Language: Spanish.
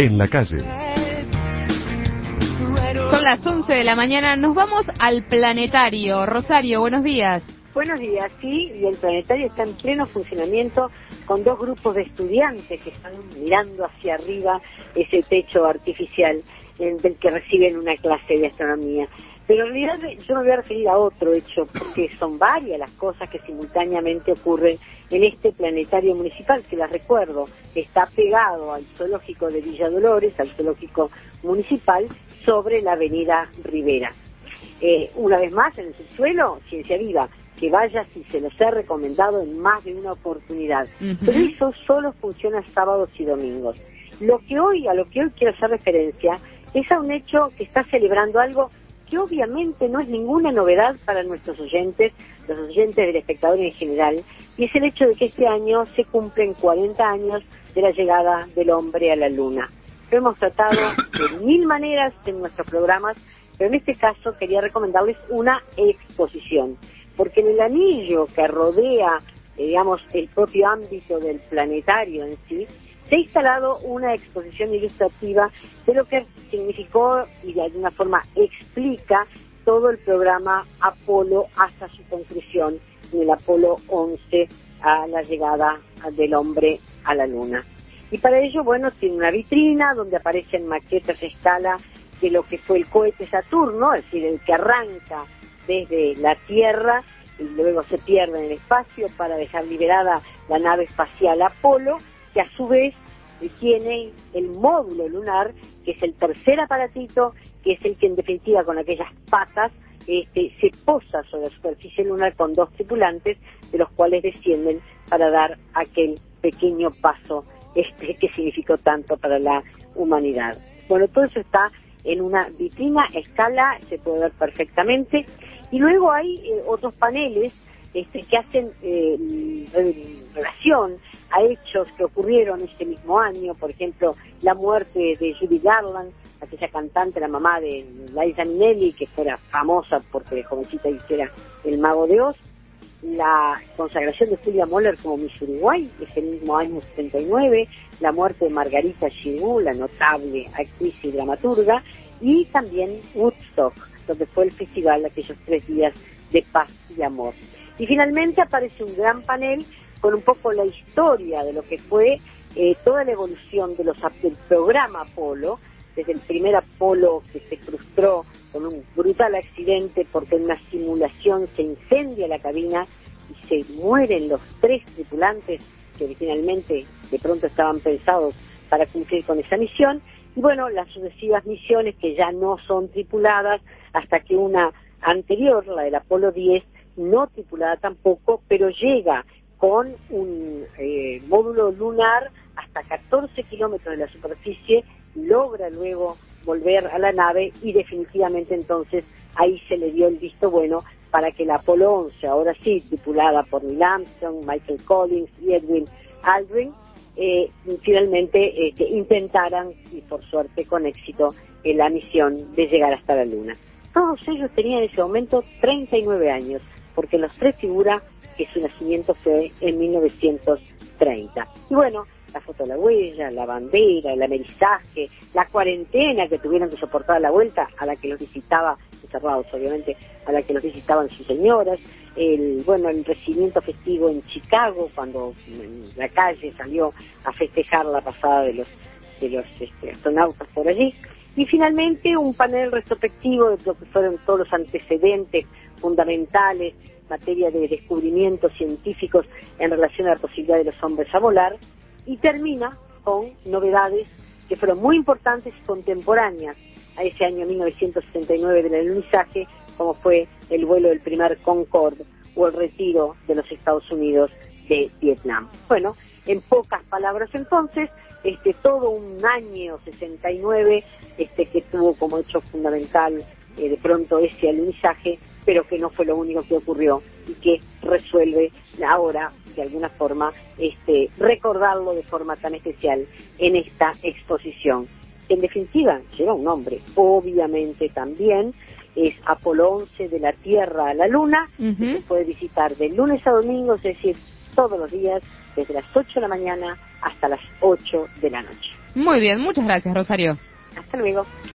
en la calle. Son las 11 de la mañana, nos vamos al planetario. Rosario, buenos días. Buenos días, sí, y el planetario está en pleno funcionamiento con dos grupos de estudiantes que están mirando hacia arriba ese techo artificial del que reciben una clase de astronomía. Pero en realidad yo me voy a referir a otro hecho, porque son varias las cosas que simultáneamente ocurren en este planetario municipal, que las recuerdo, está pegado al zoológico de Villa Dolores, al zoológico municipal, sobre la avenida Rivera. Una vez más, en el subsuelo, Ciencia Viva, que vaya si se los he recomendado en más de una oportunidad. Pero eso solo funciona sábados y domingos. A lo que hoy quiero hacer referencia es a un hecho que está celebrando algo que obviamente no es ninguna novedad para nuestros oyentes, los oyentes del espectador en general, y es el hecho de que este año se cumplen 40 años de la llegada del hombre a la Luna. Lo hemos tratado de mil maneras en nuestros programas, pero en este caso quería recomendarles una exposición, porque en el anillo que rodea, digamos, el propio ámbito del planetario en sí, se ha instalado una exposición ilustrativa de lo que significó y de alguna forma explica todo el programa Apolo hasta su conclusión en el Apolo 11 a la llegada del hombre a la Luna. Y para ello, bueno, tiene una vitrina donde aparecen maquetas a escala de lo que fue el cohete Saturno, es decir, el que arranca desde la Tierra y luego se pierde en el espacio para dejar liberada la nave espacial Apolo, que a su vez tiene el módulo lunar, que es el tercer aparatito, que es el que en definitiva con aquellas patas se posa sobre la superficie lunar con dos tripulantes, de los cuales descienden para dar aquel pequeño paso que significó tanto para la humanidad. Bueno, todo eso está en una vitrina a escala, se puede ver perfectamente, y luego hay otros paneles que hacen relación a hechos que ocurrieron este mismo año, por ejemplo, la muerte de Judy Garland, aquella cantante, la mamá de Liza Minnelli, que fuera famosa porque de jovencita hiciera El Mago de Oz, la consagración de Julia Moller como Miss Uruguay, ese mismo año 79, la muerte de Margarita Xirgu, la notable actriz y dramaturga, y también Woodstock, donde fue el festival aquellos 3 días de paz y amor. Y finalmente aparece un gran panel con un poco la historia de lo que fue toda la evolución del programa Apolo, desde el primer Apolo que se frustró con un brutal accidente porque en una simulación se incendia la cabina y se mueren los 3 tripulantes que originalmente de pronto estaban pensados para cumplir con esa misión, y bueno, las sucesivas misiones que ya no son tripuladas hasta que una anterior, la del Apolo 10, no tripulada tampoco, pero llega con un módulo lunar hasta 14 kilómetros de la superficie, logra luego volver a la nave y definitivamente entonces ahí se le dio el visto bueno para que el Apolo 11, ahora sí tripulada por Neil Armstrong, Michael Collins y Edwin Aldrin, finalmente intentaran, y por suerte con éxito, la misión de llegar hasta la Luna. Todos ellos tenían en ese momento 39 años, porque en los 3 figura que su nacimiento fue en 1930. Y bueno, la foto de la huella, la bandera, el amerizaje, la cuarentena que tuvieron que soportar a la vuelta, a la que los visitaba, encerrados obviamente, a la que los visitaban sus señoras, el recibimiento festivo en Chicago, cuando la calle salió a festejar la pasada de los astronautas por allí, y finalmente un panel retrospectivo de lo que fueron todos los antecedentes fundamentales en materia de descubrimientos científicos en relación a la posibilidad de los hombres a volar, y termina con novedades que fueron muy importantes y contemporáneas a ese año 1969 del alunizaje, como fue el vuelo del primer Concorde o el retiro de los Estados Unidos de Vietnam. Bueno, en pocas palabras entonces, todo un año 69 que tuvo como hecho fundamental de pronto ese alunizaje, pero que no fue lo único que ocurrió y que resuelve ahora de alguna forma recordarlo de forma tan especial en esta exposición. En definitiva, lleva un nombre, obviamente también es Apolo 11 de la Tierra a la Luna, que se puede visitar de lunes a domingo, es decir, todos los días, desde las 8 de la mañana hasta las 8 de la noche. Muy bien, muchas gracias, Rosario. Hasta luego.